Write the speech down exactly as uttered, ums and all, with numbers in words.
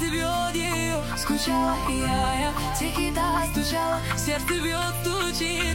бьет ее. Скучала и я, я тихий так стучала, сердце бьет, стучит.